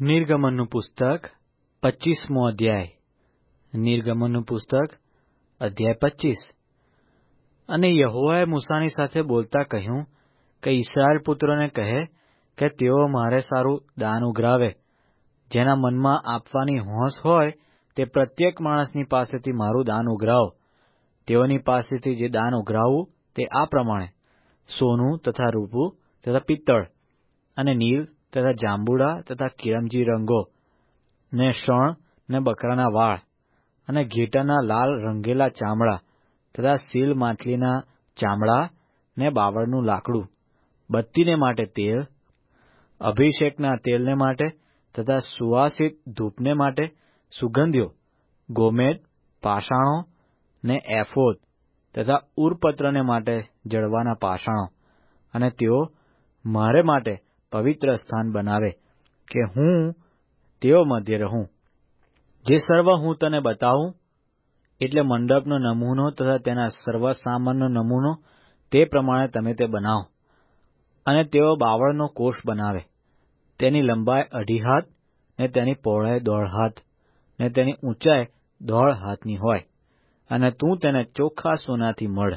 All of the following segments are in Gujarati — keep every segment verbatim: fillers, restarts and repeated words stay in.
નિર્ગમનનું પુસ્તક પચીસમો અધ્યાય નિર્ગમનનું પુસ્તક અધ્યાય પચીસ. અને યહોવાએ મૂસાની સાથે બોલતા કહ્યું કે ઇસ્રાયેલ પુત્રોને કહે કે તેઓ મારે સારું દાન ઉઘરાવે. જેના મનમાં આપવાની હોંશ હોય તે પ્રત્યેક માણસની પાસેથી મારું દાન ઉઘરાવો. તેઓની પાસેથી જે દાન ઉઘરાવવું તે આ પ્રમાણે: સોનું તથા રૂપું તથા પિત્તળ અને નીલ તથા જાંબુડા તથા કિરમજી રંગો ને શણ ને બકરાના વાળ અને ઘેટાના લાલ રંગેલા ચામડા તથા સીલ માછલીના ચામડા ને બાવળનું લાકડું, બત્તીને માટે તેલ, અભિષેકના તેલને માટે તથા સુવાસિત ધૂપને માટે સુગંધીઓ, ગોમેદ, પાષાણો ને એફોદ તથા ઉરપત્રને માટે જડવાના પાષાણો. અને તેઓ મારે માટે પવિત્ર સ્થાન બનાવે કે હું તેઓ મધ્ય રહું. જે સર્વ હું તને બતાવું એટલે મંડપનો નમૂનો તથા તેના સર્વ સામાનનો નમૂનો તે પ્રમાણે તમે તે બનાવો. અને તેઓ બાવળનો કોષ બનાવે. તેની લંબાઈ અઢી હાથ ને તેની પહોળાઈ દોઢ હાથ ને તેની ઊંચાઈ દોઢ હાથની હોય. અને તું તેને ચોખ્ખા સોનાથી મઢ,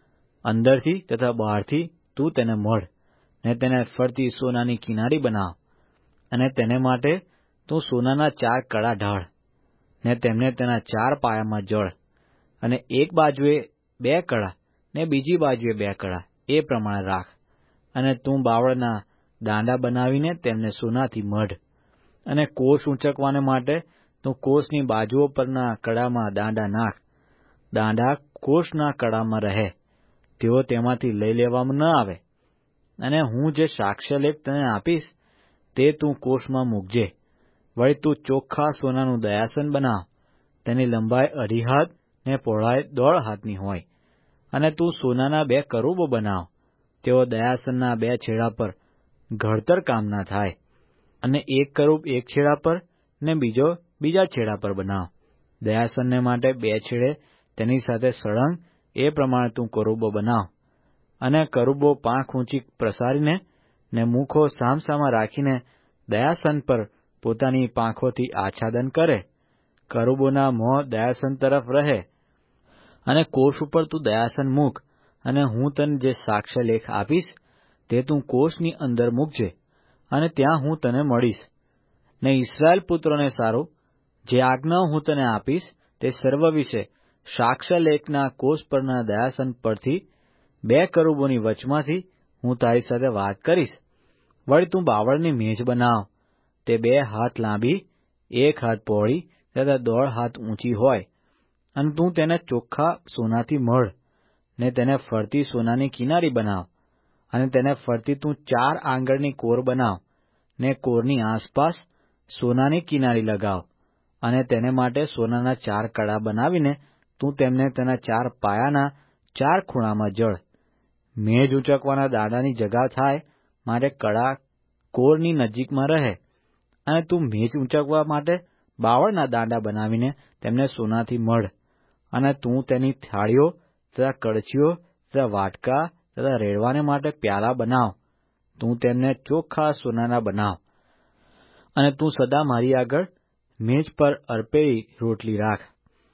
અંદરથી તથા બહારથી તું તેને મઢ ને તેને ફરતી સોનાની કિનારી બનાવ. અને તેને માટે તું સોનાના ચાર કડા ઢાળ ને તેમને તેના ચાર પાયામાં જળ. અને એક બાજુએ બે કડા ને બીજી બાજુએ બે કડા એ પ્રમાણે રાખ. અને તું બાવળના દાંડા બનાવીને તેમને સોનાથી મઢ. અને કોષ ઊંચકવાને માટે તું કોષની બાજુઓ પરના કડામાં દાંડા નાખ. દાંડા કોષના કડામાં રહે, તેઓ તેમાંથી લઈ લેવામાં ન આવે. અને હું જે સાક્ષ્યલેખ તને આપીશ તે તું કોષમાં મૂકજે. વળી તું ચોખ્ખા સોનાનું દયાસન બનાવ. તેની લંબાઈ અઢી હાથ ને પહોળાઈ દોઢ હાથની હોય. અને તું સોનાના બે કરૂબો બનાવ. તેઓ દયાસનના બે છેડા પર ઘડતર કામના થાય. અને એક કરૂબ એક છેડા પર ને બીજો બીજા છેડા પર બનાવ. દયાસનને માટે બે છેડે તેની સાથે સળંગ એ પ્રમાણે તું કરૂબો બનાવ. અને કરૂબો પાંખ ઊંચી પ્રસારીને ને મુખો સામસામા રાખીને દયાસન પર પોતાની પાંખોથી આચ્છાદન કરે. કરૂબોના મોં દયાસન તરફ રહે. અને કોષ ઉપર તું દયાસન મૂક. અને હું તને જે સાક્ષ્યલેખ આપીશ તે તું કોષની અંદર મૂકજે. અને ત્યાં હું તને મળીશ. ને ઇસ્રાયેલ પુત્રોને સારું જે આજ્ઞાઓ હું તને આપીશ તે સર્વ વિશે સાક્ષ્યલેખના કોષ પરના દયાસન પરથી બે કરૂબોની વચમાંથી હું તારી સાથે વાત કરીશ. વળી તું બાવળની મેજ બનાવ. તે બે હાથ લાંબી, એક હાથ પહોળી તથા દોઢ હાથ ઊંચી હોય. અને તું તેને ચોખ્ખા સોનાથી મઢ ને તેને ફરતી સોનાની કિનારી બનાવ. અને તેને ફરતી તું ચાર આંગળની કોર બનાવ ને કોરની આસપાસ સોનાની કિનારી લગાવ. અને તેને માટે સોનાના ચાર કડા બનાવીને તું તેમને તેના ચાર પાયાના ચાર ખૂણામાં જળ. મેજ ઊંચકવાના દાંડાની જગા થાય માટે કડા કોરની નજીકમાં રહે. અને તું મેજ ઊંચકવા માટે બાવળના દાંડા બનાવીને તેમને સોનાથી મઢ. અને તું તેની થાળીઓ તથા કડછીઓ તથા વાટકા તથા રેડવાને માટે પ્યાલા બનાવ. તું તેમને ચોખ્ખા સોનાના બનાવ. અને તું સદા મારી આગળ મેજ પર અર્પેલી રોટલી રાખ.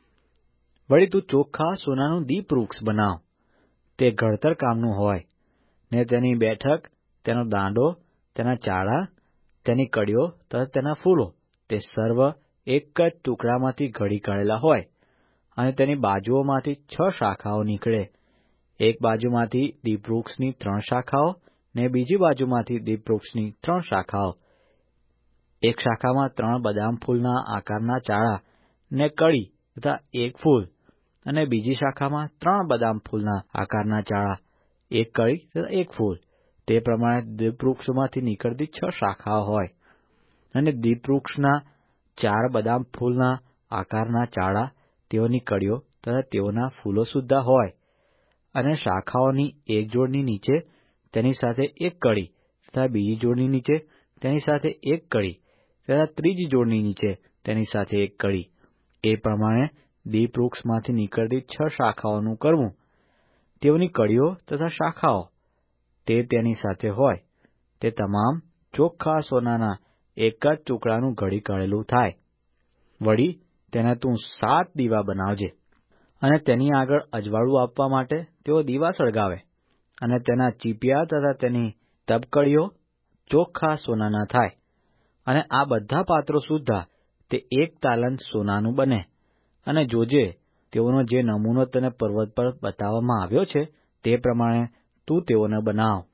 વળી તું ચોખ્ખા સોનાનું દીપવૃક્ષ બનાવ. તે ઘડતર કામનું હોય. ને તેની બેઠક, તેનો દાંડો, તેના ચાળા, તેની કડીઓ તથા તેના ફૂલો તે સર્વ એક જ ટુકડામાંથી ઘડી કાઢેલા હોય. અને તેની બાજુઓમાંથી છ શાખાઓ નીકળે. એક બાજુમાંથી દીપવૃક્ષની ત્રણ શાખાઓ ને બીજી બાજુમાંથી દીપવૃક્ષની ત્રણ શાખાઓ. એક શાખામાં ત્રણ બદામ ફૂલના આકારના ચાળા ને કડી તથા એક ફૂલ. અને બીજી શાખામાં ત્રણ બદામ ફૂલના આકારના ચાળા, એક કળી તથા એક ફૂલ. તે પ્રમાણે દીપવૃક્ષોમાંથી નીકળતી છ શાખાઓ હોય. અને દીપવૃક્ષના ચાર બદામ ફૂલના આકારના ચાળા, તેઓની કડીઓ તથા તેઓના ફૂલો સુદ્ધા હોય. અને શાખાઓની એક જોડની નીચે તેની સાથે એક કળી તથા બીજી જોડની નીચે તેની સાથે એક કળી તથા ત્રીજી જોડની નીચે તેની સાથે એક કળી. એ પ્રમાણે દીપવૃક્ષમાંથી નીકળતી છ શાખાઓનું કરવું. તેઓની કળીઓ તથા શાખાઓ તે તેની સાથે હોય. તે તમામ ચોખ્ખા સોનાના એક જ ટુકડાનું ઘડી કાઢેલું થાય. વળી તેને તું સાત દીવા બનાવજે, અને તેની આગળ અજવાળું આપવા માટે તેઓ દીવા સળગાવે, અને તેના ચીપિયા તથા તેની તબકડીઓ ચોખ્ખા સોનાના થાય. અને આ બધા પાત્રો સુદ્ધા તે એક તાલંત સોનાનું બને. અને જોજે, તેઓનો જે નમૂનો તને પર્વત પર બતાવવામાં આવ્યો છે તે પ્રમાણે તું તેઓને બનાવ.